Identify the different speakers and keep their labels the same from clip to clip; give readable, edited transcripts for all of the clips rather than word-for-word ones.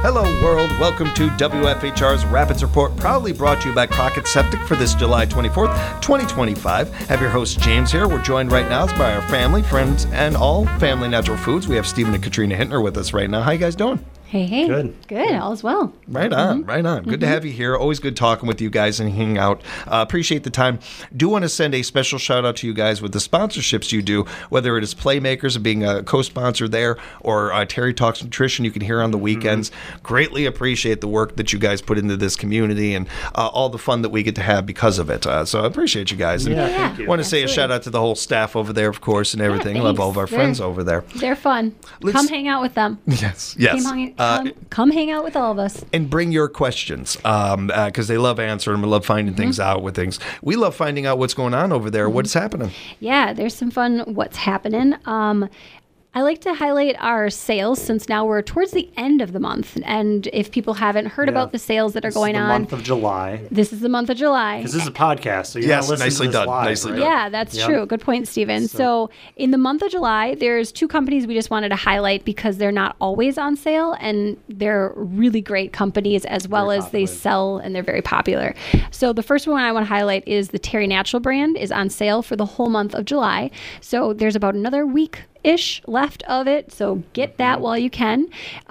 Speaker 1: Hello, world. Welcome to WFHR's Rapids Report, proudly brought to you by Crockett Septic for this July 24th, 2025. Have your host, James, here. We're joined right now by our family, friends, and all Family Natural Foods. We have Stephen and Katrina Hintner with us right now. How you guys doing?
Speaker 2: Hey.
Speaker 3: Good.
Speaker 2: All is well.
Speaker 1: Right on. Good to have you here. Always good talking with you guys and hanging out. Appreciate the time. Do want to send a special shout out to you guys with the sponsorships you do, whether it is Playmakers and being a co-sponsor there or Terry Talks Nutrition you can hear on the weekends. Greatly appreciate the work that you guys put into this community and all the fun that we get to have because of it. So I appreciate you guys. And
Speaker 3: Thank you.
Speaker 1: Want to say a shout out to the whole staff over there, of course, and everything. Love all of our friends over there.
Speaker 2: They're fun. Come hang out with them.
Speaker 1: Yes.
Speaker 2: Come hang out with all of us.
Speaker 1: And bring your questions because they love answering them and love finding things out with things. We love finding out what's going on over there, what's happening.
Speaker 2: Yeah, there's some fun what's happening. I like to highlight our sales since now we're towards the end of the month. And if people haven't heard about the sales that are going on.
Speaker 3: This is the month of July.
Speaker 2: This is the month of July.
Speaker 3: Because this is a podcast, so you're not listening
Speaker 1: nicely
Speaker 3: to this
Speaker 1: done.
Speaker 3: live.
Speaker 1: Nicely
Speaker 3: right?
Speaker 1: done.
Speaker 2: Yeah, that's true. Good point, Stephen. So in the month of July, there's two companies we just wanted to highlight because they're not always on sale and they're really great companies as well as they sell and they're very popular. So the first one I want to highlight is the Terry Natural brand is on sale for the whole month of July. So there's about another week-ish left of it. So get that while you can.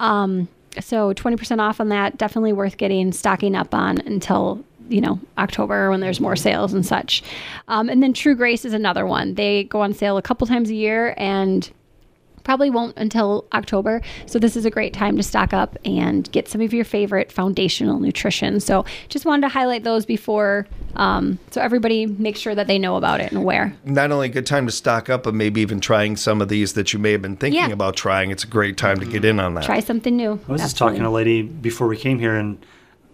Speaker 2: So 20% off on that. Definitely worth stocking up on until October when there's more sales and such. And then True Grace is another one. They go on sale a couple times a year and probably won't until October. So this is a great time to stock up and get some of your favorite foundational nutrition. So just wanted to highlight those before, so everybody makes sure that they know about it and aware.
Speaker 1: Not only a good time to stock up, but maybe even trying some of these that you may have been thinking about trying. It's a great time to get in on that.
Speaker 2: Try something new.
Speaker 3: I was just talking to a lady before we came here, and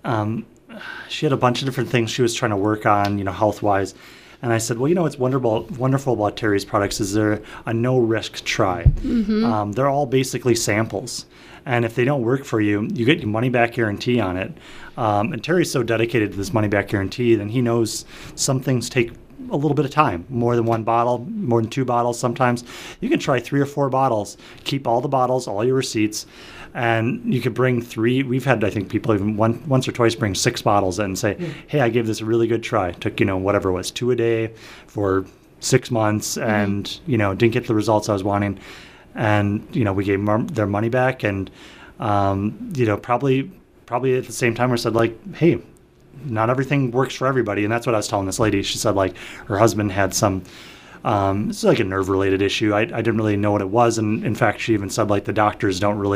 Speaker 3: she had a bunch of different things she was trying to work on, health-wise. And I said, well, what's wonderful about Terry's products is they're a no-risk try. They're all basically samples. And if they don't work for you, you get your money-back guarantee on it. And Terry's so dedicated to this money-back guarantee, then he knows some things take a little bit of time, more than one bottle, more than 2 bottles sometimes. You can try 3 or 4 bottles, keep all the bottles, all your receipts, and you could bring 3. We've had, I think, people even once or twice bring 6 bottles in and say, hey, I gave this a really good try. Took, whatever it was, 2 a day for 6 months and, didn't get the results I was wanting. And, we gave them their money back and, probably at the same time we said, hey, not everything works for everybody. And that's what I was telling this lady. She said, her husband had some, it's like a nerve-related issue. I didn't really know what it was. And in fact, she even said, the doctors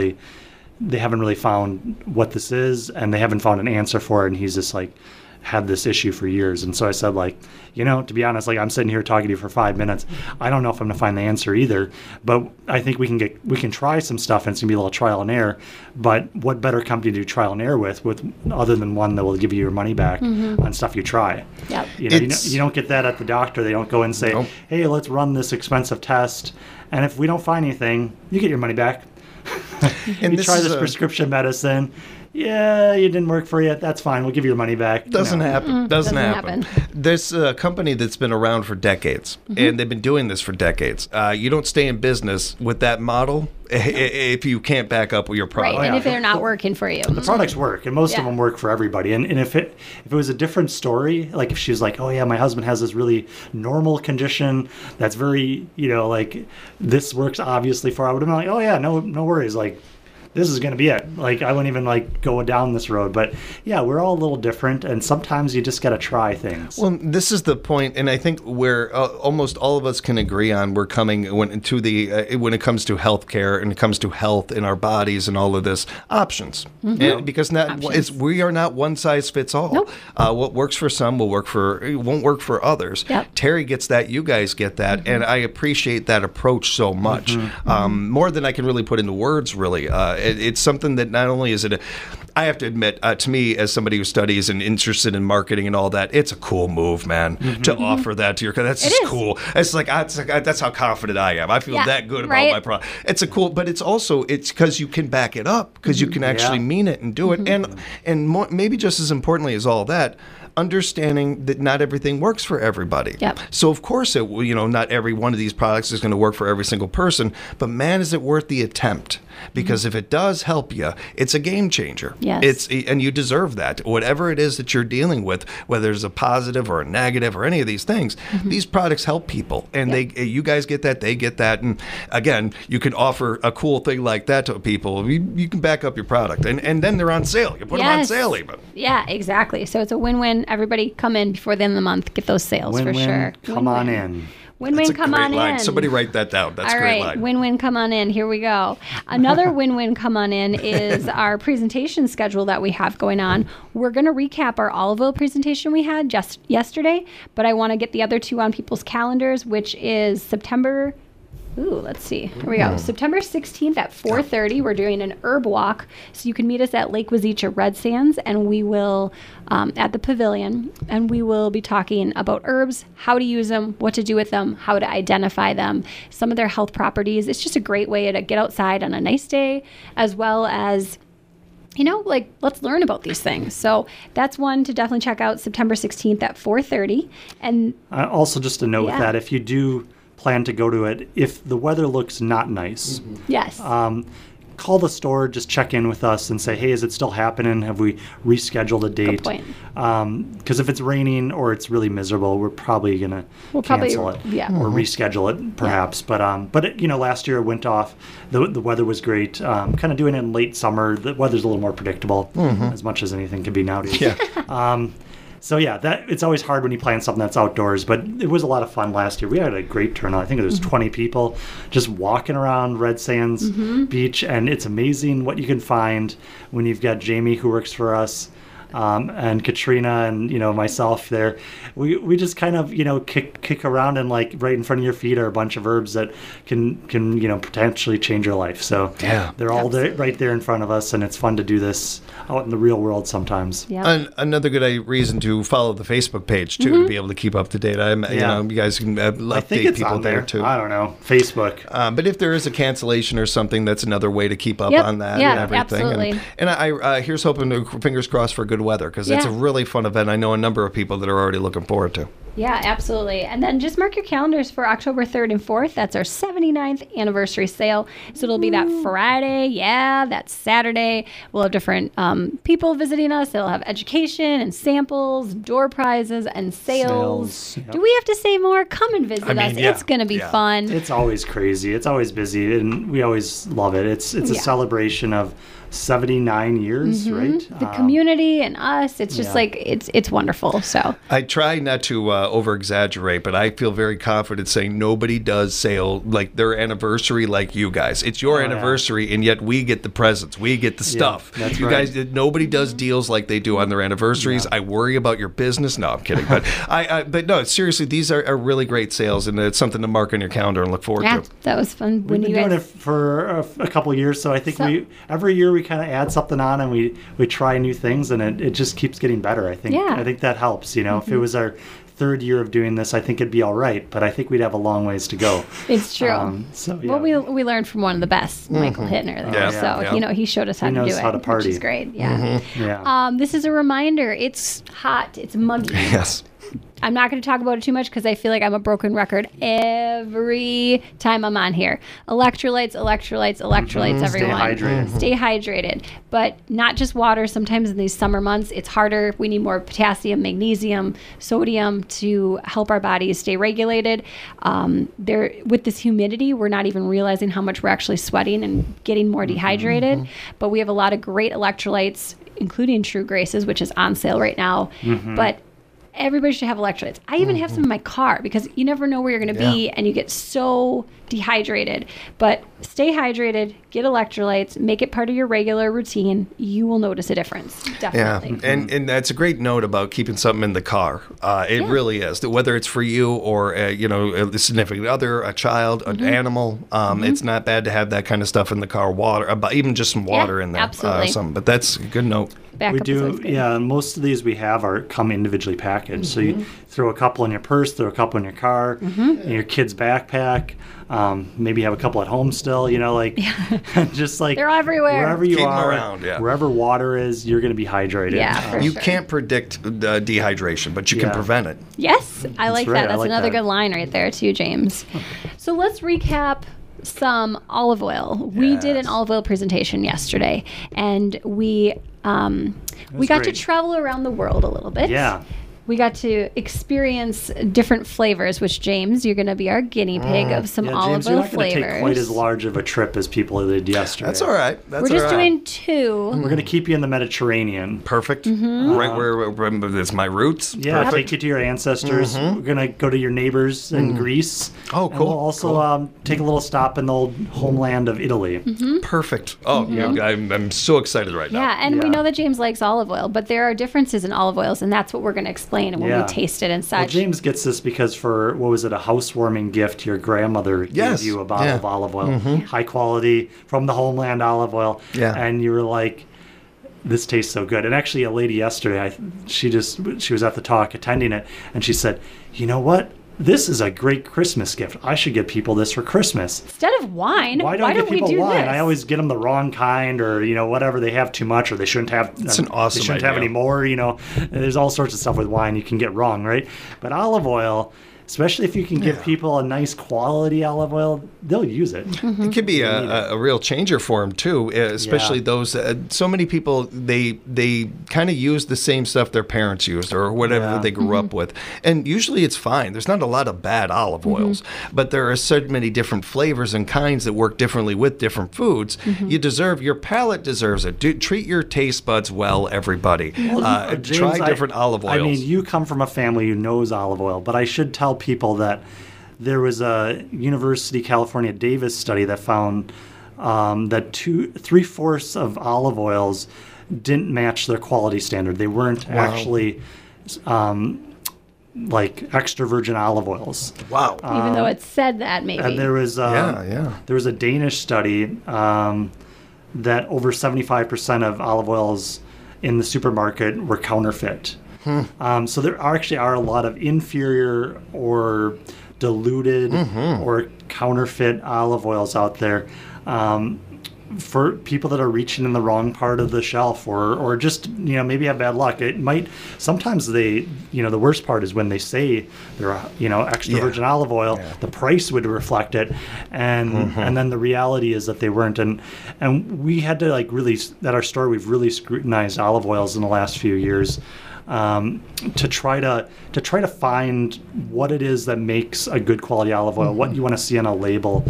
Speaker 3: they haven't really found what this is, and they haven't found an answer for it. And he's just, had this issue for years. And so I said, to be honest, I'm sitting here talking to you for 5 minutes. I don't know if I'm going to find the answer either, but I think we can try some stuff, and it's going to be a little trial and error. But what better company to do trial and error with other than one that will give you your money back on stuff you try?
Speaker 2: Yep.
Speaker 3: You don't get that at the doctor. They don't go and say, hey, let's run this expensive test. And if we don't find anything, you get your money back.
Speaker 1: And
Speaker 3: you try this prescription medicine. Yeah, it didn't work for you. That's fine. We'll give you your money back.
Speaker 1: Doesn't happen. Doesn't happen. There's a company that's been around for decades, and they've been doing this for decades. You don't stay in business with that model if you can't back up with your product.
Speaker 2: Right, and if they're not working for you.
Speaker 3: The products work, and most of them work for everybody. And if it was a different story, if she was oh yeah, my husband has this really normal condition that's very, this works obviously for, I would have been oh yeah, no worries, this is going to be it. I wouldn't even go down this road. But yeah, we're all a little different, and sometimes you just got to try things.
Speaker 1: Well, this is the point, and I think where almost all of us can agree on we're coming when it comes to healthcare and it comes to health in our bodies and all of this, options. And because we are not one size fits all.
Speaker 2: Nope.
Speaker 1: What works for some won't work for others.
Speaker 2: Yep.
Speaker 1: Terry gets that, you guys get that, and I appreciate that approach so much. More than I can really put into words, really. It's something that not only is it I have to admit, to me, as somebody who studies and interested in marketing and all that, it's a cool move, man, to offer that to your customer. That's just cool. It's that's how confident I am. I feel that good about my product. It's a cool, but it's because you can back it up, because you can actually mean it and do it. And maybe just as importantly as all that, understanding that not everything works for everybody.
Speaker 2: Yep.
Speaker 1: So of course, not every one of these products is going to work for every single person, but man, is it worth the attempt? Because if it does help you, it's a game changer.
Speaker 2: Yes.
Speaker 1: And you deserve that. Whatever it is that you're dealing with, whether it's a positive or a negative or any of these things, these products help people, and you guys get that, they get that, and again, you can offer a cool thing like that to people. You can back up your product, and then they're on sale. You put them on sale even.
Speaker 2: Yeah, exactly. So it's a win-win. Everybody come in before the end of the month, get those sales for sure.
Speaker 3: Come on in.
Speaker 2: Win-win, come on in.
Speaker 1: Somebody write that down. That's a great line.
Speaker 2: Win-win, come on in. Here we go. Another win-win, come on in is our presentation schedule that we have going on. We're going to recap our olive oil presentation we had just yesterday, but I want to get the other two on people's calendars, which is September... let's see. Here we go. September 16th at 4:30, we're doing an herb walk. So you can meet us at Lake Wazeecha Red Sands, and we will, at the pavilion, and we will be talking about herbs, how to use them, what to do with them, how to identify them, some of their health properties. It's just a great way to get outside on a nice day, as well as let's learn about these things. So that's one to definitely check out, September 16th at 4:30. And
Speaker 3: also just to note that if you do plan to go to it, if the weather looks not nice,
Speaker 2: yes,
Speaker 3: call the store, just check in with us and say, hey, is it still happening? Have we rescheduled a date?
Speaker 2: Good point.
Speaker 3: Because if it's raining or it's really miserable, we're probably going to cancel it or reschedule it perhaps. Yeah. But last year it went off. The weather was great. Kind of doing it in late summer. The weather's a little more predictable, as much as anything can be nowadays.
Speaker 1: Yeah.
Speaker 3: So it's always hard when you plan something that's outdoors, but it was a lot of fun last year. We had a great turnout. I think there was 20 people just walking around Red Sands Beach, and it's amazing what you can find when you've got Jamie who works for us. And Katrina and myself there, we just kind of kick around, and like right in front of your feet are a bunch of herbs that can potentially change your life. So they're all right there in front of us, and it's fun to do this out in the real world sometimes.
Speaker 1: Yeah. Another good reason to follow the Facebook page too, to be able to keep up to date. You guys can update people there too.
Speaker 3: I don't know, Facebook.
Speaker 1: But if there is a cancellation or something, that's another way to keep up on that and everything.
Speaker 2: Absolutely.
Speaker 1: And I here's hoping, fingers crossed for good weather, because it's a really fun event. I know a number of people that are already looking forward to.
Speaker 2: Yeah, absolutely. And then just mark your calendars for October 3rd and 4th. That's our 79th anniversary sale. So it'll be that Friday. Yeah, that Saturday. We'll have different people visiting us. They'll have education and samples, door prizes, and sales. Yep. Do we have to say more? Come and visit us. Yeah. It's going to be fun.
Speaker 3: It's always crazy. It's always busy, and we always love it. It's a celebration of 79 years, right?
Speaker 2: The community and us, it's just it's wonderful. So
Speaker 1: I try not to over exaggerate, but I feel very confident saying nobody does sale like their anniversary like you guys. It's your anniversary, and yet we get the presents, we get the stuff.
Speaker 3: That's
Speaker 1: you
Speaker 3: right.
Speaker 1: guys, nobody does deals like they do on their anniversaries. I worry about your business. No, I'm kidding. But but no, seriously, these are really great sales, and it's something to mark on your calendar and look forward to.
Speaker 2: That was fun.
Speaker 3: We've been doing it for a couple of years, so I think every year we kind of add something on, and we try new things, and it just keeps getting better. I think that helps. If it was our third year of doing this, I think it'd be all right, but I think we'd have a long ways to go.
Speaker 2: It's true. Well, we learned from one of the best, Michael Hittner. He showed us how to do it.
Speaker 3: He knows how to party.
Speaker 2: Which is great. Yeah. This is a reminder. It's hot. It's muggy.
Speaker 1: Yes.
Speaker 2: I'm not going to talk about it too much because I feel like I'm a broken record every time I'm on here. Electrolytes, everyone.
Speaker 3: Stay hydrated.
Speaker 2: Stay hydrated. But not just water. Sometimes in these summer months, it's harder. We need more potassium, magnesium, sodium to help our bodies stay regulated. With this humidity, we're not even realizing how much we're actually sweating and getting more dehydrated. But we have a lot of great electrolytes, including True Graces, which is on sale right now. But everybody should have electrolytes. I even have some in my car because you never know where you're going to be and you get so dehydrated. But stay hydrated, get electrolytes, make it part of your regular routine. You will notice a difference. Definitely.
Speaker 1: Yeah, and that's a great note about keeping something in the car. It really is. Whether it's for you or a significant other, a child, an animal, it's not bad to have that kind of stuff in the car. Water, even just some water in there.
Speaker 2: Absolutely.
Speaker 1: But that's a good note.
Speaker 2: backup
Speaker 3: We
Speaker 2: is always
Speaker 3: do,
Speaker 2: good.
Speaker 3: yeah. And most of these we have come individually packaged. So you throw a couple in your purse, throw a couple in your car, in your kid's backpack. Maybe have a couple at home still. Just like
Speaker 2: They're everywhere.
Speaker 3: wherever you
Speaker 1: Keep 'em
Speaker 3: are,
Speaker 1: around, yeah.
Speaker 3: wherever water is, you're going to be hydrated.
Speaker 2: Yeah, for
Speaker 1: You
Speaker 2: sure.
Speaker 1: can't predict dehydration, but you can
Speaker 3: Yeah.
Speaker 1: prevent it.
Speaker 2: Yes, I like
Speaker 3: right,
Speaker 2: that.
Speaker 3: I
Speaker 2: That's
Speaker 3: like
Speaker 2: another
Speaker 3: that.
Speaker 2: good line right there too, James. So let's recap some olive oil. We did an
Speaker 1: Yes.
Speaker 2: olive oil presentation yesterday, and we got to
Speaker 3: great.
Speaker 2: travel around the world a little bit.
Speaker 3: Yeah.
Speaker 2: We got to experience different flavors, which James, you're going to be our guinea pig of some
Speaker 3: Yeah,
Speaker 2: olive
Speaker 3: James, you're
Speaker 2: oil
Speaker 3: not going to
Speaker 2: flavors.
Speaker 3: take quite as large of a trip as people did yesterday.
Speaker 1: That's all right. That's
Speaker 2: We're just
Speaker 1: all right.
Speaker 2: doing two.
Speaker 3: We're going to keep you in the Mediterranean.
Speaker 1: Perfect.
Speaker 2: Mm-hmm.
Speaker 1: Right where it's my roots.
Speaker 3: Yeah,
Speaker 1: Perfect.
Speaker 3: take you to your ancestors. We're going to go to your neighbors in Greece.
Speaker 1: Oh,
Speaker 3: And
Speaker 1: cool,
Speaker 3: we'll also take a little stop in the old homeland of Italy.
Speaker 1: Perfect. Oh, yeah, I'm so excited right now.
Speaker 2: Yeah, and we
Speaker 3: Yeah.
Speaker 2: know that James likes olive oil, but there are differences in olive oils, and that's what we're going to explain when
Speaker 3: Yeah.
Speaker 2: we taste it and
Speaker 3: Well,
Speaker 2: such.
Speaker 3: James gets this because for, what was it, a housewarming gift, your grandmother
Speaker 1: Yes,
Speaker 3: gave you a bottle
Speaker 1: yeah.
Speaker 3: of olive oil. High quality, from the homeland olive oil.
Speaker 1: Yeah.
Speaker 3: And you were like, this tastes so good. And actually, a lady yesterday, she was at the talk attending it, and she said, you know what? This is a great Christmas gift. I should give people this for Christmas.
Speaker 2: Instead of wine,
Speaker 3: Why don't I give
Speaker 2: we
Speaker 3: people
Speaker 2: do
Speaker 3: wine?
Speaker 2: this?
Speaker 3: I always get them the wrong kind, or whatever, they have too much, or they shouldn't have.
Speaker 1: It's an awesome
Speaker 3: They shouldn't have
Speaker 1: idea.
Speaker 3: any more. There's all sorts of stuff with wine you can get wrong, right? But olive oil, especially if you can give people a nice quality olive oil, they'll use it.
Speaker 1: It could be a real changer for them too, especially
Speaker 3: Yeah.
Speaker 1: those. So many people they kind of use the same stuff their parents used or whatever
Speaker 3: Yeah.
Speaker 1: they grew up with, and usually it's fine. There's not a lot of bad olive oils, but there are so many different flavors and kinds that work differently with different foods. Your palate deserves it. Treat your taste buds well, everybody.
Speaker 3: James,
Speaker 1: Try different olive oils.
Speaker 3: I mean, you come from a family who knows olive oil, but I should tell people that there was a University of California Davis study that found that 3/4 of olive oils didn't match their quality standard. They weren't actually like extra virgin olive oils.
Speaker 1: wow.
Speaker 2: Even though it said that, maybe.
Speaker 3: And there was
Speaker 1: Yeah.
Speaker 3: there was a Danish study that over 75% of olive oils in the supermarket were counterfeit. So there are a lot of inferior or diluted or counterfeit olive oils out there for people that are reaching in the wrong part of the shelf or just maybe have bad luck. It might sometimes the worst part is when they say they're extra
Speaker 1: Yeah.
Speaker 3: virgin olive oil,
Speaker 1: Yeah.
Speaker 3: the price would reflect it, and then the reality is that they weren't. And we had to really at our store we've really scrutinized olive oils in the last few years. To try to find what it is that makes a good quality olive oil, what you want to see on a label.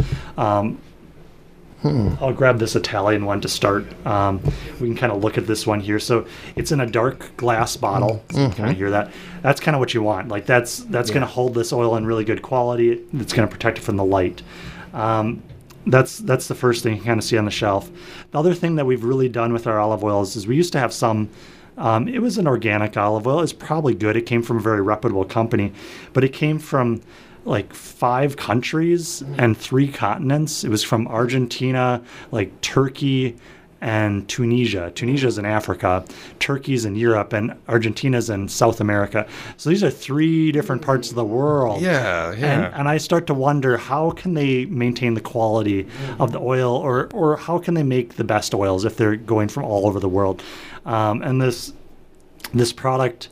Speaker 3: I'll grab this Italian one to start. We can kind of look at this one here. So it's in a dark glass bottle. So you kind of hear that. That's kind of what you want. Like that's going to hold this oil in really good quality. It's going to protect it from the light. That's the first thing you kind of see on the shelf. The other thing that we've really done with our olive oils is we used to have some. It was an organic olive oil. It's probably good. It came from a very reputable company, but it came from like 5 countries and 3 continents. It was from Argentina, like Turkey, and Tunisia. Tunisia's in Africa, Turkey's in Europe, and Argentina's in South America. So these are 3 different parts of the world.
Speaker 1: Yeah.
Speaker 3: And I start to wonder, how can they maintain the quality of the oil, or how can they make the best oils if they're going from all over the world? And this product,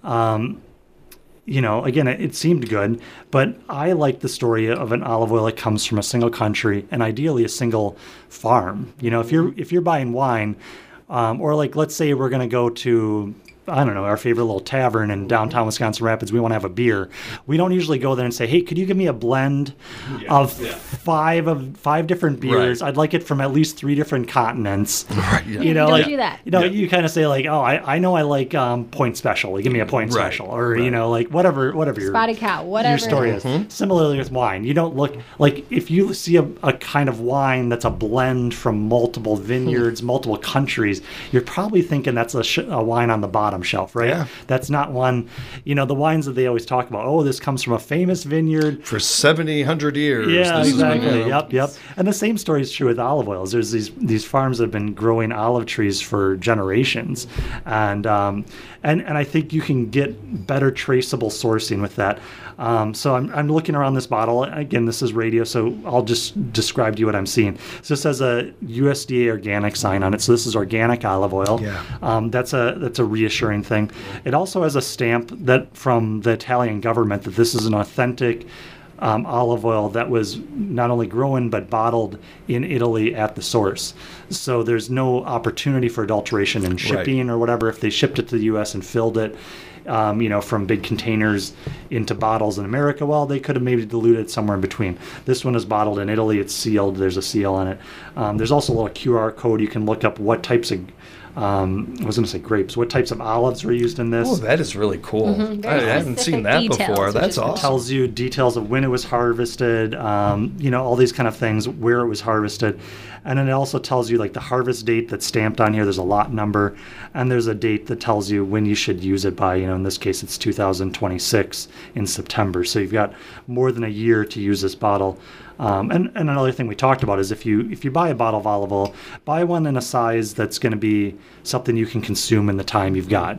Speaker 3: again, it seemed good, but I like the story of an olive oil that comes from a single country and ideally a single farm. If you're buying wine, or like let's say we're going to go to, I don't know, our favorite little tavern in downtown Wisconsin Rapids, we want to have a beer. We don't usually go there and say, hey, could you give me a blend of 5 different beers?
Speaker 1: Right.
Speaker 3: I'd like it from at least 3 different continents.
Speaker 1: Right, yeah.
Speaker 2: You don't do that.
Speaker 3: You kind of say like, oh, I know I like Point Special. Like, give me a Point
Speaker 1: Right,
Speaker 3: Special, or
Speaker 1: right.
Speaker 3: like whatever your
Speaker 2: Spotted Cow, whatever.
Speaker 3: your story is. Similarly with wine, you don't look like, if you see a kind of wine that's a blend from multiple vineyards, multiple countries, you're probably thinking that's a wine on the bottom. bottom shelf, right?
Speaker 1: Yeah.
Speaker 3: That's not one, the wines that they always talk about, oh, this comes from a famous vineyard.
Speaker 1: For 100 years.
Speaker 3: Yeah,
Speaker 1: this
Speaker 3: exactly.
Speaker 1: Has been,
Speaker 3: Yep. And the same story is true with olive oils. There's these farms that have been growing olive trees for generations. And I think you can get better traceable sourcing with that. So I'm looking around this bottle. Again, this is radio, so I'll just describe to you what I'm seeing. So this has a USDA organic sign on it. So this is organic olive oil.
Speaker 1: Yeah.
Speaker 3: That's a reassuring thing. It also has a stamp that from the Italian government that this is an authentic olive oil that was not only grown but bottled in Italy at the source. So there's no opportunity for adulteration in shipping or whatever. If they shipped it to the U.S. and filled it, from big containers into bottles in America, well, they could have maybe diluted somewhere in between. This one is bottled in Italy. It's sealed. There's a seal on it. There's also a little QR code. You can look up what types of I was going to say grapes. What types of olives were used in this?
Speaker 1: Oh, that is really cool. I haven't seen that
Speaker 2: details,
Speaker 1: before.
Speaker 2: which
Speaker 1: That's
Speaker 2: is cool.
Speaker 1: awesome.
Speaker 3: It tells you details of when it was harvested, all these kind of things, where it was harvested. And then it also tells you like the harvest date that's stamped on here. There's a lot number, and there's a date that tells you when you should use it by. In this case, it's 2026 in September. So you've got more than a year to use this bottle. And another thing we talked about is if you buy a bottle of olive oil, buy one in a size that's going to be something you can consume in the time you've got.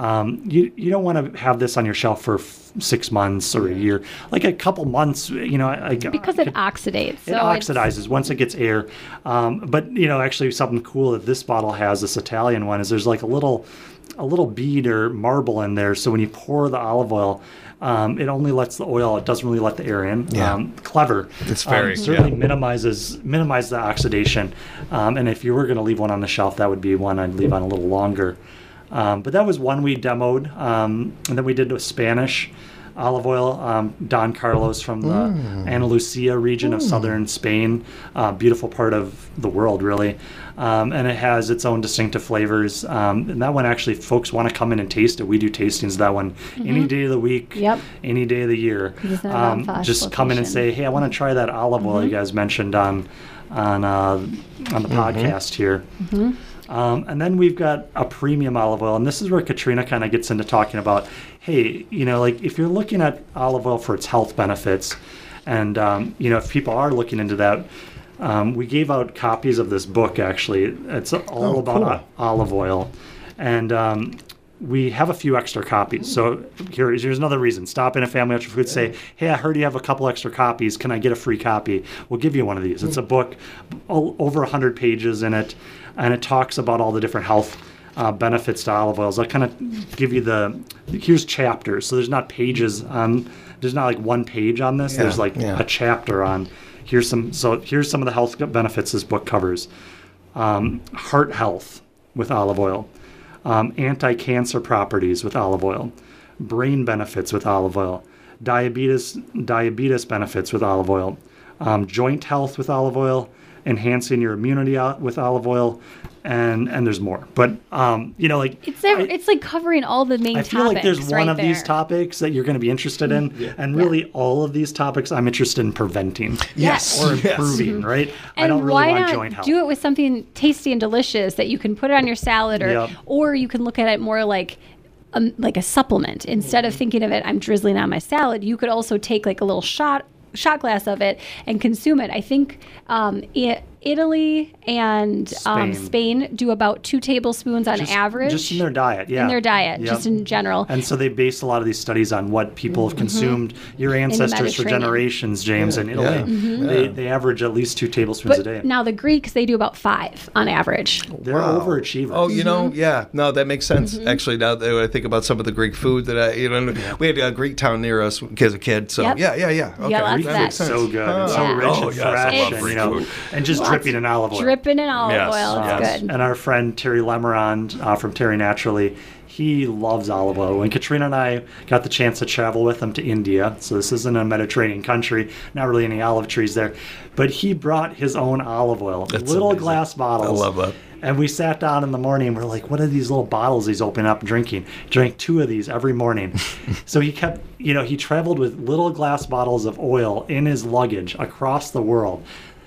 Speaker 3: You don't want to have this on your shelf for 6 months or a year, like a couple months.
Speaker 2: Because it oxidates.
Speaker 3: It oxidizes once it gets air. But actually something cool that this bottle has, this Italian one, is there's like a little bead or marble in there. So when you pour the olive oil, it only lets the oil. It doesn't really let the air in.
Speaker 1: Yeah.
Speaker 3: Clever.
Speaker 1: It's very
Speaker 3: certainly minimize the oxidation. And if you were going to leave one on the shelf, that would be one I'd leave on a little longer. But that was one we demoed, and then we did a Spanish olive oil. Don Carlos from the Andalusia region of southern Spain, beautiful part of the world, really. And it has its own distinctive flavors. And that one, actually, folks want to come in and taste it. We do tastings of that one any day of the week, any day of the year. Just come in and say, hey, I want to try that olive oil you guys mentioned on the podcast here. And then we've got a premium olive oil, and this is where Katrina kind of gets into talking about, hey, if you're looking at olive oil for its health benefits, and if people are looking into that, we gave out copies of this book. Actually, it's all about olive oil, and we have a few extra copies. So here's another reason. Stop in a Family Ultra Foods, say, hey, I heard you have a couple extra copies. Can I get a free copy? We'll give you one of these. It's a book, over 100 pages in it, and it talks about all the different health benefits to olive oils. I'll kind of give you here's chapters. So there's not pages on, there's not like one page on this. There's like a chapter on, here's some of the health benefits this book covers. Heart health with olive oil. Anti-cancer properties with olive oil, brain benefits with olive oil, diabetes benefits with olive oil, joint health with olive oil, enhancing your immunity with olive oil, and there's more. But
Speaker 2: it's like covering all the main topics.
Speaker 3: I feel like there's one of these
Speaker 2: there.
Speaker 3: topics that you're going to be interested in, and really all of these topics I'm interested in preventing.
Speaker 1: Yes.
Speaker 3: Or improving, right?
Speaker 2: And
Speaker 3: I don't really
Speaker 2: why
Speaker 3: want
Speaker 2: not
Speaker 3: joint health.
Speaker 2: do it with something tasty and delicious that you can put it on your salad, or you can look at it more like a supplement. Instead of thinking of it, I'm drizzling on my salad, you could also take like a little shot glass of it and consume it. I think Italy and Spain do about 2 tablespoons on average.
Speaker 3: Just in their diet,
Speaker 2: In their diet, just in general.
Speaker 3: And so they base a lot of these studies on what people have consumed. Your ancestors for generations, James, in Italy, they average at least 2 tablespoons a day.
Speaker 2: Now the Greeks, they do about 5 on average.
Speaker 3: They're overachievers.
Speaker 1: Oh, that makes sense. Actually, now that I think about some of the Greek food that we had a Greek town near us as a kid. So okay,
Speaker 2: lots of that.
Speaker 3: It's so good. It's so rich and fresh, and just dripping in olive oil.
Speaker 2: Dripping in olive oil. It's good.
Speaker 3: And our friend Terry Lemerand from Terry Naturally, he loves olive oil. When Katrina and I got the chance to travel with him to India, so this isn't a Mediterranean country, not really any olive trees there, but he brought his own olive oil, little amazing. Glass bottles.
Speaker 1: I love that.
Speaker 3: And we sat down in the morning and we're like, what are these little bottles he's opening up and drinking? Drank 2 of these every morning. So he kept, he traveled with little glass bottles of oil in his luggage across the world.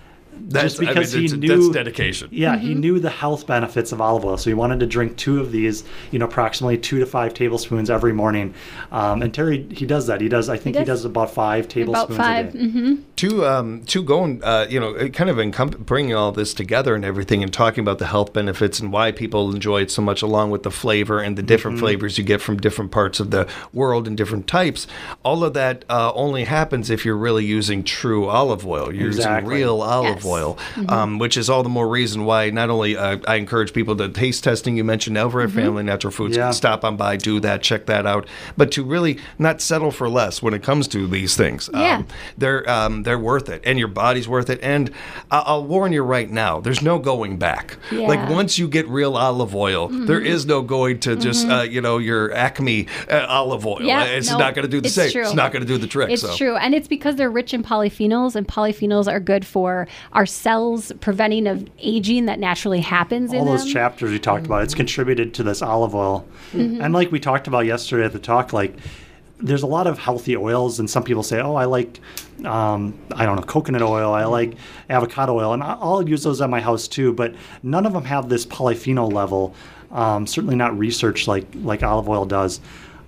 Speaker 3: just because he
Speaker 1: that's
Speaker 3: knew
Speaker 1: dedication.
Speaker 3: Yeah, he knew the health benefits of olive oil, so he wanted to drink 2 of these, approximately 2 to 5 tablespoons every morning. And Terry, he does that. He does about 5 tablespoons
Speaker 2: About 5.
Speaker 3: a day.
Speaker 1: To go and kind of bringing all this together and everything, and talking about the health benefits and why people enjoy it so much, along with the flavor and the different flavors you get from different parts of the world and different types. All of that only happens if you're really using true olive oil. You're using real olive oil, which is all the more reason why not only I encourage people to taste testing. You mentioned Everett Family Natural Foods.
Speaker 3: Yeah.
Speaker 1: Stop on by, do that, check that out. But to really not settle for less when it comes to these things. They're worth it, and your body's worth it. And I'll warn you right now, there's no going back.
Speaker 2: Yeah.
Speaker 1: Like once you get real olive oil, there is no going to just your Acme olive oil. It's not going to do the same.
Speaker 2: True.
Speaker 1: It's not going to do the trick.
Speaker 2: It's true, and it's because they're rich in polyphenols, and polyphenols are good for our cells, preventing of aging that naturally happens in
Speaker 3: All
Speaker 2: them.
Speaker 3: those chapters we talked about, it's contributed to this olive oil. And like we talked about yesterday at the talk, like there's a lot of healthy oils, and some people say, oh, I like, coconut oil, I like avocado oil, and I'll use those at my house too, but none of them have this polyphenol level, certainly not researched like olive oil does.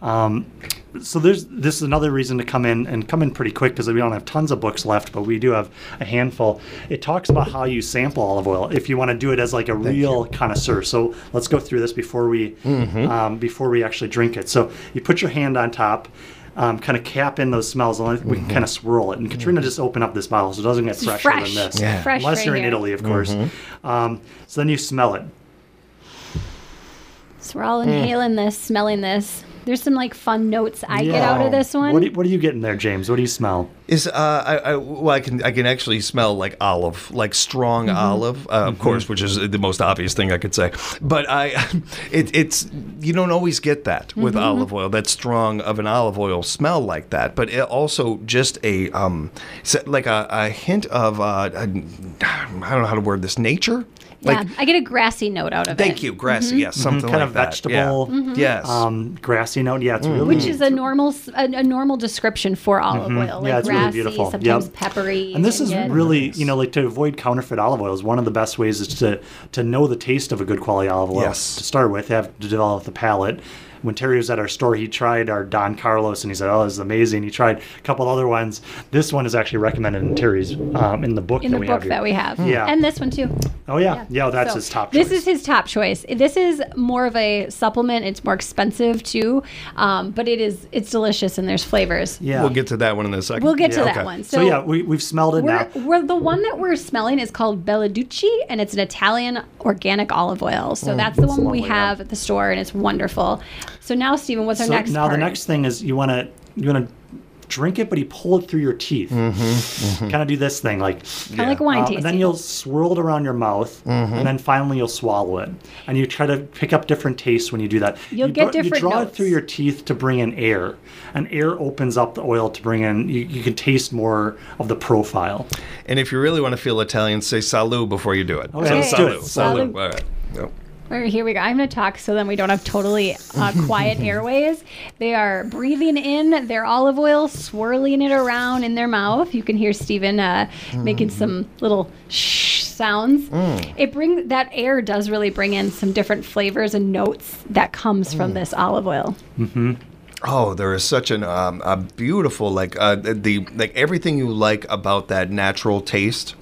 Speaker 3: So this is another reason to come in pretty quick, because we don't have tons of books left, but we do have a handful. It talks about how you sample olive oil if you want to do it as like a real connoisseur. So let's go through this before we actually drink it. So you put your hand on top, kind of cap in those smells, and we can kind of swirl it. And Katrina just opened up this bottle, so it doesn't get fresher than this.
Speaker 1: Yeah.
Speaker 2: Fresh
Speaker 3: Unless
Speaker 2: right
Speaker 3: you're in
Speaker 2: here.
Speaker 3: Italy, of course. So then you smell it.
Speaker 2: So we're all inhaling this, smelling this. There's some like fun notes I get out of this one.
Speaker 3: What are you getting there, James? What do you smell?
Speaker 1: I can actually smell like olive, like strong olive, of course, which is the most obvious thing I could say. But it's you don't always get that with olive oil, that strong of an olive oil smell like that. But it also just a hint of I don't know how to word this, nature.
Speaker 2: Yeah, I get a grassy note out of it.
Speaker 1: Thank you, grassy. Yes, something
Speaker 3: kind
Speaker 1: like
Speaker 3: of
Speaker 1: that.
Speaker 3: vegetable.
Speaker 1: Yeah.
Speaker 3: Yes. Grassy note. Yeah, it's really
Speaker 2: Which is a normal description for olive oil. Like
Speaker 3: Yeah, it's
Speaker 2: grassy,
Speaker 3: really beautiful.
Speaker 2: sometimes
Speaker 3: Yep.
Speaker 2: peppery.
Speaker 3: And this is
Speaker 2: good.
Speaker 3: really, like to avoid counterfeit olive oils, one of the best ways is to know the taste of a good quality olive oil.
Speaker 1: Yes.
Speaker 3: To start with, have to develop the palate. When Terry was at our store, he tried our Don Carlos, and he said, "Oh, this is amazing." He tried a couple other ones. This one is actually recommended in Terry's in the book
Speaker 2: that we have.
Speaker 3: Yeah.
Speaker 2: And this one too.
Speaker 3: Oh yeah, that's
Speaker 2: So
Speaker 3: his top choice.
Speaker 2: This is his top choice. This is more of a supplement. It's more expensive too, but it's delicious and there's flavors.
Speaker 3: Yeah.
Speaker 1: We'll get to that one in a second.
Speaker 2: We'll get to that
Speaker 1: Okay.
Speaker 2: one.
Speaker 3: So yeah, we've smelled it now.
Speaker 2: We're the one that we're smelling is called Belladucci, and it's an Italian organic olive oil. So that's the one we have at the store, and it's wonderful. So now, Stephen, what's our next
Speaker 3: now
Speaker 2: part?
Speaker 3: the next thing is you want to drink it, but you pull it through your teeth. Kind of do this thing, like
Speaker 2: Kind of like wine tasting.
Speaker 3: and then you'll swirl it around your mouth, and then finally you'll swallow it. And you try to pick up different tastes when you do that.
Speaker 2: You'll get different
Speaker 3: You draw
Speaker 2: notes.
Speaker 3: it through your teeth to bring in air, and air opens up the oil to bring in. You can taste more of the profile.
Speaker 1: And if you really want to feel Italian, say salud before you do it.
Speaker 3: Okay,
Speaker 1: So
Speaker 3: let's do it.
Speaker 1: Salud.
Speaker 2: Salud.
Speaker 1: All right. Yep.
Speaker 2: All right, here we go. I'm going to talk so then we don't have totally quiet airways. They are breathing in their olive oil, swirling it around in their mouth. You can hear Stephen making some little shh sounds. That air does really bring in some different flavors and notes that comes from this olive oil.
Speaker 1: Oh, there is such a beautiful everything you like about that natural taste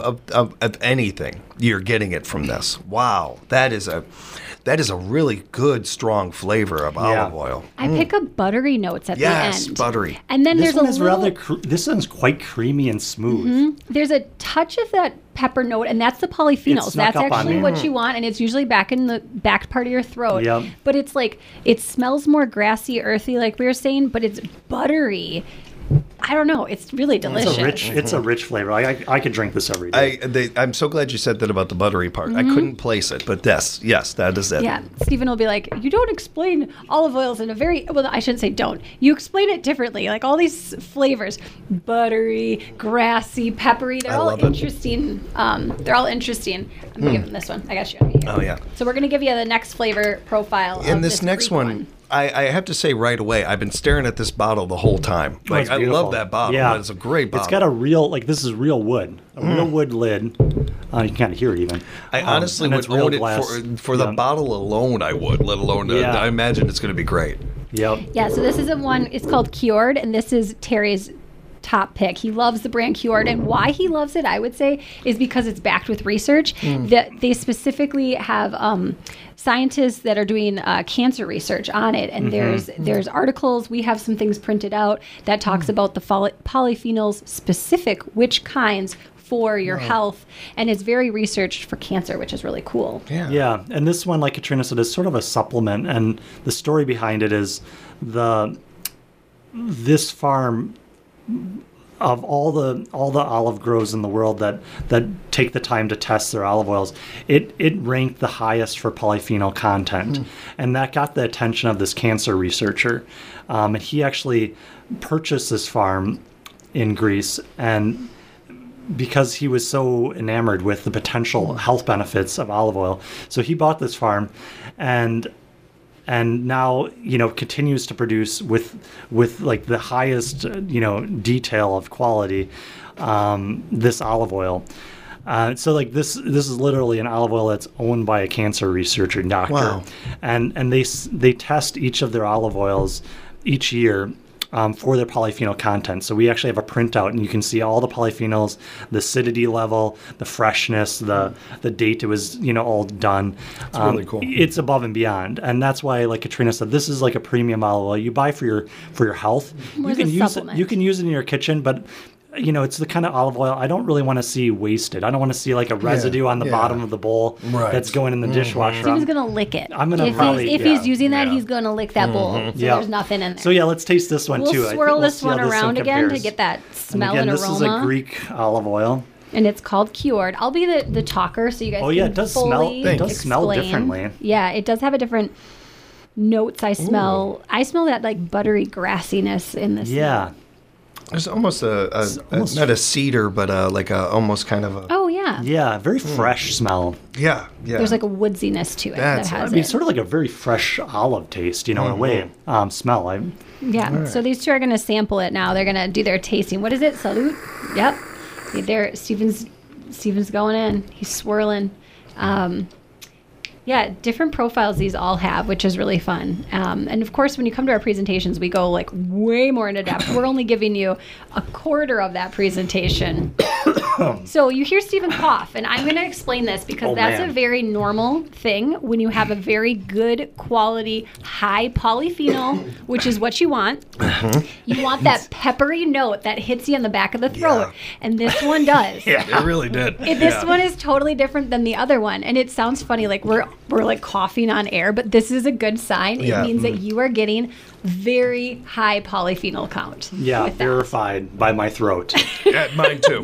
Speaker 1: of anything. You're getting it from this. Wow, that is a really good strong flavor of olive oil.
Speaker 2: I pick up buttery notes at the end.
Speaker 1: Yes, buttery.
Speaker 2: And then
Speaker 3: This
Speaker 2: there's
Speaker 3: one
Speaker 2: a
Speaker 3: is
Speaker 2: little.
Speaker 3: this one's quite creamy and smooth.
Speaker 2: There's a touch of that pepper note, and that's the polyphenols.
Speaker 3: snuck
Speaker 2: That's
Speaker 3: up on
Speaker 2: actually
Speaker 3: me.
Speaker 2: what you want, and it's usually back in the back part of your throat.
Speaker 3: Yep.
Speaker 2: But it's like, it smells more grassy, earthy, like we were saying, but it's buttery. I don't know. It's really delicious.
Speaker 3: It's a rich flavor. I could drink this every day.
Speaker 1: I'm so glad you said that about the buttery part. I couldn't place it, but yes, that is it.
Speaker 2: Yeah, Stephen will be like, you don't explain olive oils in a very, well, I shouldn't say don't. You explain it differently. Like all these flavors, buttery, grassy, peppery, they're all
Speaker 1: love it.
Speaker 2: interesting. They're all interesting. I'm going to give them this one. I got you. Here.
Speaker 1: Oh, yeah.
Speaker 2: So we're going to give you the next flavor profile
Speaker 1: And
Speaker 2: of
Speaker 1: this next
Speaker 2: Greek
Speaker 1: one, I have to say right away, I've been staring at this bottle the whole time.
Speaker 3: Oh, it's
Speaker 1: I
Speaker 3: beautiful.
Speaker 1: love that bottle.
Speaker 3: Yeah.
Speaker 1: It's a great bottle.
Speaker 3: It's got a real, this is real wood. A real wood lid. You can kind of hear it even.
Speaker 1: I honestly
Speaker 3: and
Speaker 1: would
Speaker 3: it's real
Speaker 1: own it
Speaker 3: glass.
Speaker 1: for the bottle alone. I would, let alone.
Speaker 3: Yeah.
Speaker 1: I imagine it's going to be great.
Speaker 3: Yep.
Speaker 2: Yeah, so this is it's called Cured, and this is Terry's top pick. He loves the brand Cured, and why he loves it, I would say, is because it's backed with research. That they specifically have scientists that are doing cancer research on it, and there's articles. We have some things printed out that talks about the polyphenols specific, which kinds for your health, and it's very researched for cancer, which is really cool.
Speaker 3: Yeah, and this one, like Katrina said, is sort of a supplement, and the story behind it is this farm, of all the olive groves in the world that take the time to test their olive oils, it ranked the highest for polyphenol content, and that got the attention of this cancer researcher, and he actually purchased this farm in Greece, and because he was so enamored with the potential health benefits of olive oil, so he bought this farm, and now continues to produce with like the highest detail of quality this olive oil. So like this is literally an olive oil that's owned by a cancer researcher and doctor.
Speaker 1: Wow.
Speaker 3: And they test each of their olive oils each year for their polyphenol content. So we actually have a printout, and you can see all the polyphenols, the acidity level, the freshness, the date it was all done.
Speaker 1: It's really cool.
Speaker 3: It's above and beyond, and that's why, like Katrina said, this is like a premium olive oil you buy for your health.
Speaker 2: More
Speaker 3: You
Speaker 2: as a
Speaker 3: can use it.
Speaker 2: supplement.
Speaker 3: You can use it in your kitchen, but it's the kind of olive oil I don't really want to see wasted. I don't want to see like a residue on the bottom of the bowl that's going in the dishwasher.
Speaker 2: Steven's gonna lick it.
Speaker 3: I'm gonna
Speaker 2: if he's using that, he's gonna lick that bowl. So
Speaker 3: Yeah.
Speaker 2: there's nothing in there.
Speaker 3: So yeah, let's taste this one
Speaker 2: we'll
Speaker 3: too.
Speaker 2: swirl
Speaker 3: We'll
Speaker 2: this
Speaker 3: see how
Speaker 2: one around again to
Speaker 3: compares.
Speaker 2: get that smell
Speaker 3: and again,
Speaker 2: and
Speaker 3: this
Speaker 2: aroma.
Speaker 3: is a Greek olive oil.
Speaker 2: And it's called Cured. I'll be the talker, so you guys.
Speaker 3: Oh, yeah,
Speaker 2: can
Speaker 3: it does
Speaker 2: fully
Speaker 3: smell- it does smell
Speaker 2: explain.
Speaker 3: differently.
Speaker 2: Yeah, it does have a different notes. I smell that like buttery grassiness in this.
Speaker 3: Yeah.
Speaker 1: There's almost
Speaker 3: almost-
Speaker 1: not a cedar, but like a almost kind of a
Speaker 2: Oh yeah.
Speaker 3: Yeah, very fresh smell.
Speaker 1: yeah.
Speaker 2: There's like a woodsiness to it
Speaker 1: That's-
Speaker 2: that has
Speaker 3: I mean,
Speaker 2: it.
Speaker 3: sort of like a very fresh olive taste, in a way. Smell.
Speaker 2: Yeah. So these two are going to sample it now. They're going to do their tasting. What is it? Salute. Yep. There. Steven's going in. He's swirling. Yeah, different profiles these all have, which is really fun. And of course, when you come to our presentations, we go like way more into depth. We're only giving you a quarter of that presentation. So you hear Steven cough, and I'm going to explain this because that's
Speaker 3: man.
Speaker 2: a very normal thing when you have a very good quality, high polyphenol, which is what you want. You want that peppery note that hits you in the back of the throat,
Speaker 1: Yeah.
Speaker 2: and this one does.
Speaker 1: It really did.
Speaker 2: This one is totally different than the other one, and it sounds funny, like we're like coughing on air, but this is a good sign.
Speaker 1: Yeah.
Speaker 2: It means that you are getting very high polyphenol count.
Speaker 3: Yeah,
Speaker 2: with that.
Speaker 3: verified by my throat.
Speaker 1: Yeah, mine too.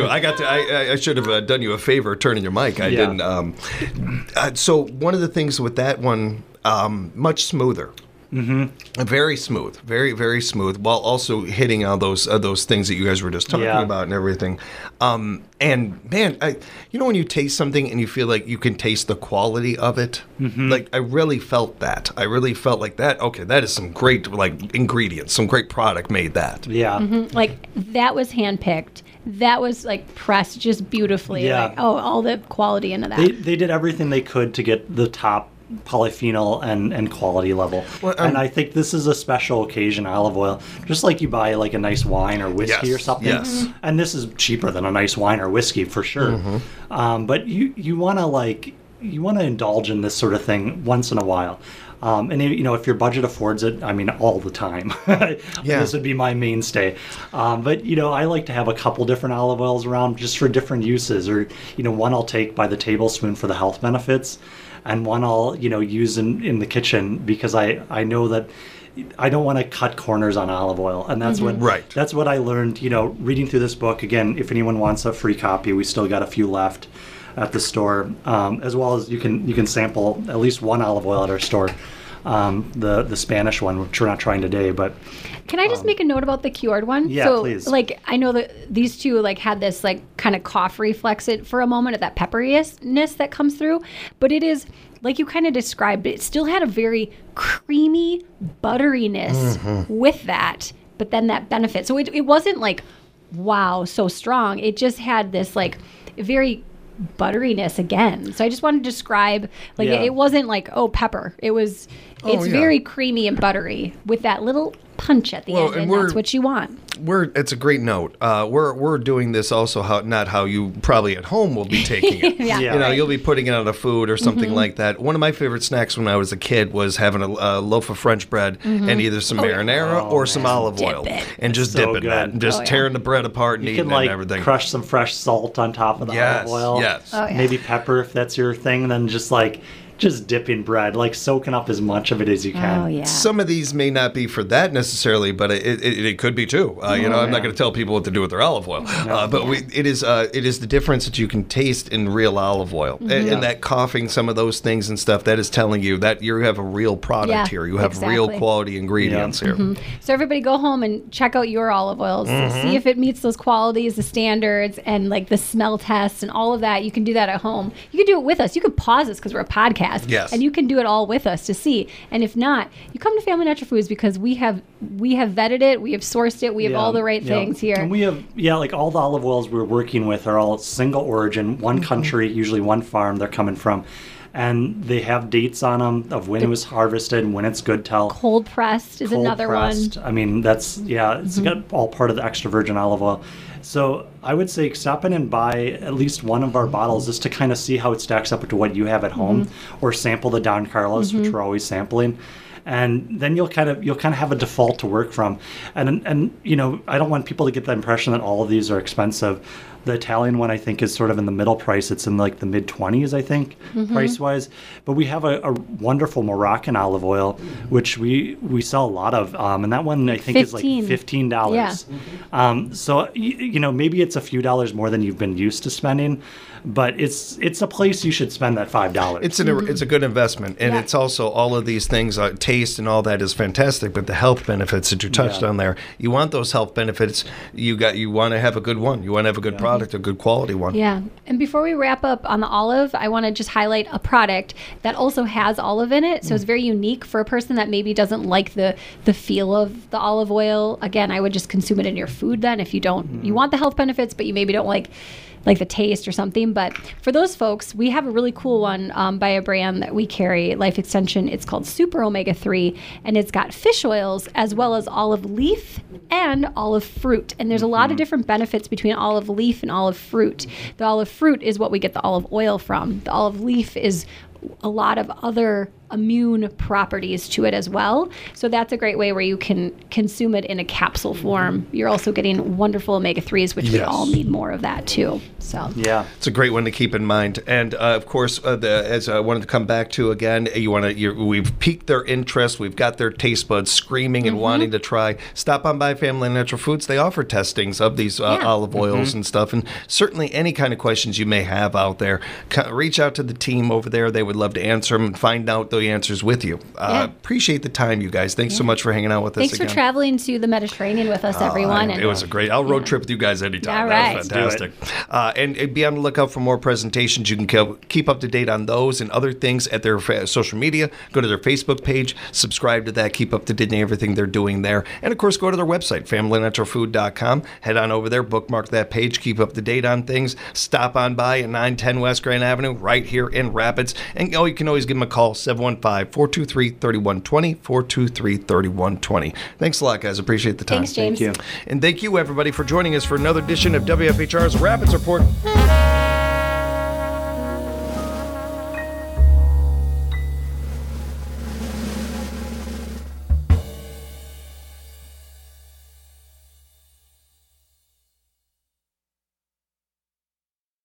Speaker 1: I should have done you a favor turning your mic. I
Speaker 3: Yeah.
Speaker 1: didn't. So one of the things with that one, much smoother. Mm-hmm. Very smooth, very very smooth, while also hitting on those things that you guys were just talking
Speaker 3: Yeah.
Speaker 1: about and everything. And man, when you taste something and you feel like you can taste the quality of it, like I really felt that. I really felt like that. Okay, that is some great like ingredients, some great product made that.
Speaker 3: Yeah.
Speaker 2: Like that was handpicked. That was like pressed just beautifully.
Speaker 3: Yeah.
Speaker 2: Like, all the quality into that.
Speaker 3: They did everything they could to get the top polyphenol and quality level.
Speaker 1: Well,
Speaker 3: and I think this is a special occasion olive oil, just like you buy like a nice wine or whiskey
Speaker 1: Yes,
Speaker 3: or something.
Speaker 1: yes.
Speaker 3: And this is cheaper than a nice wine or whiskey for sure. But you want to indulge in this sort of thing once in a while. And if your budget affords it, I mean, all the time.
Speaker 1: Yeah.
Speaker 3: This would be my mainstay. But I like to have a couple different olive oils around just for different uses. Or one I'll take by the tablespoon for the health benefits, and one I'll use in the kitchen because I know that I don't want to cut corners on olive oil, and that's
Speaker 1: Right.
Speaker 3: that's what I learned. Reading through this book again. If anyone wants a free copy, we still got a few left at the store, as well as you can sample at least one olive oil at our store. The Spanish one, which we're not trying today, but
Speaker 2: Can I just make a note about the Cured one?
Speaker 3: Yeah,
Speaker 2: so,
Speaker 3: please.
Speaker 2: Like, I know that these two like had this like kind of cough reflex it for a moment at that pepperiness that comes through, but it is like you kind of described. It still had a very creamy butteriness with that, but then that benefit. So it wasn't like wow so strong. It just had this like very butteriness again. So I just wanted to describe, like,
Speaker 3: Yeah.
Speaker 2: it wasn't like, oh, pepper. It's very creamy and buttery with that little punch at the end, and that's what you want.
Speaker 1: It's a great note. We're doing this also not how you probably at home will be taking it.
Speaker 2: Yeah.
Speaker 3: Yeah.
Speaker 1: You know,
Speaker 2: Right.
Speaker 1: you'll be putting it on a food or something like that. One of my favorite snacks when I was a kid was having a loaf of French bread and either some marinara or some olive oil,
Speaker 2: Dip it.
Speaker 1: and just
Speaker 3: So
Speaker 1: dip in that,
Speaker 3: good.
Speaker 1: and just tearing the bread apart and
Speaker 3: You
Speaker 1: eating
Speaker 3: can
Speaker 1: it and
Speaker 3: like
Speaker 1: everything.
Speaker 3: crush some fresh salt on top of the olive oil.
Speaker 1: Yes.
Speaker 2: Oh, yeah.
Speaker 3: Maybe pepper if that's your thing. Then just dipping bread, like soaking up as much of it as you can.
Speaker 2: Oh, yeah.
Speaker 1: Some of these may not be for that necessarily, but it could be too. You know, I'm not going to tell people what to do with their olive oil, but it is the difference that you can taste in real olive oil, and that coughing, some of those things and stuff. That is telling you that you have a real product
Speaker 2: Yeah,
Speaker 1: here. You have real
Speaker 2: exactly.
Speaker 1: quality ingredients here.
Speaker 2: So everybody go home and check out your olive oils. See if it meets those qualities, the standards, and like the smell tests and all of that. You can do that at home. You can do it with us. You can pause us because we're a podcast.
Speaker 1: Yes.
Speaker 2: And you can do it all with us to see. And if not, you come to Family Natural Foods because we have vetted it, we have sourced it, we have all the right things here.
Speaker 3: And we have, like all the olive oils we're working with are all single origin, one country, usually one farm they're coming from. And they have dates on them of when it was harvested and when it's good till.
Speaker 2: Cold pressed is another
Speaker 3: Cold-pressed.
Speaker 2: one.
Speaker 3: I mean, that's, it's got all part of the extra virgin olive oil. So I would say stop in and buy at least one of our bottles just to kind of see how it stacks up to what you have at home, or sample the Don Carlos, which we're always sampling. And then you'll kind of have a default to work from. And you know, I don't want people to get the impression that all of these are expensive. The Italian one, I think, is sort of in the middle price. It's in like the mid-20s, I think, price-wise. But we have a wonderful Moroccan olive oil, which we sell a lot of. And that one, I think, is like $15.
Speaker 2: Yeah.
Speaker 3: So, you know, maybe it's a few dollars more than you've been used to spending. But it's a place you should spend that $5.
Speaker 1: It's a good investment, and it's also all of these things. Taste and all that is fantastic, but the health benefits that you touched on there, you want those health benefits. You want to have a good one. You want to have a good product, a good quality one.
Speaker 2: Yeah. And before we wrap up on the olive, I want to just highlight a product that also has olive in it. So it's very unique for a person that maybe doesn't like the feel of the olive oil. Again, I would just consume it in your food then if you don't. You want the health benefits, but you maybe don't like the taste or something. But for those folks, we have a really cool one by a brand that we carry, Life Extension. It's called Super Omega 3, and it's got fish oils as well as olive leaf and olive fruit. And there's a lot of different benefits between olive leaf and olive fruit. The olive fruit is what we get the olive oil from. The olive leaf is a lot of other immune properties to it as well. So that's a great way where you can consume it in a capsule form. You're also getting wonderful omega-3s, which we all need more of that too. So
Speaker 1: it's a great one to keep in mind. And of course, as I wanted to come back to again, we've piqued their interest. We've got their taste buds screaming and wanting to try. Stop on by Family Natural Foods. They offer testings of these olive oils and stuff. And certainly any kind of questions you may have out there, reach out to the team over there. They would love to answer them and find out the answers with you. Appreciate the time, you guys. Thanks so much for hanging out with us again.
Speaker 2: Thanks for traveling to the Mediterranean with us, everyone.
Speaker 1: It was a great. I'll road trip with you guys anytime.
Speaker 2: All
Speaker 1: That
Speaker 2: right.
Speaker 1: was fantastic. And be on the lookout for more presentations. You can keep up to date on those and other things at their social media. Go to their Facebook page, subscribe to that, keep up to date on everything they're doing there. And of course, go to their website, FamilyNaturalFood.com. Head on over there, bookmark that page, keep up to date on things. Stop on by at 910 West Grand Avenue, right here in Rapids. And you can always give them a call, 715-423-3120, 423-3120. Thanks a lot, guys. Appreciate the time.
Speaker 2: Thanks, James.
Speaker 3: Thank you.
Speaker 1: And thank you, everybody, for joining us for another edition of WFHR's Rapids Report.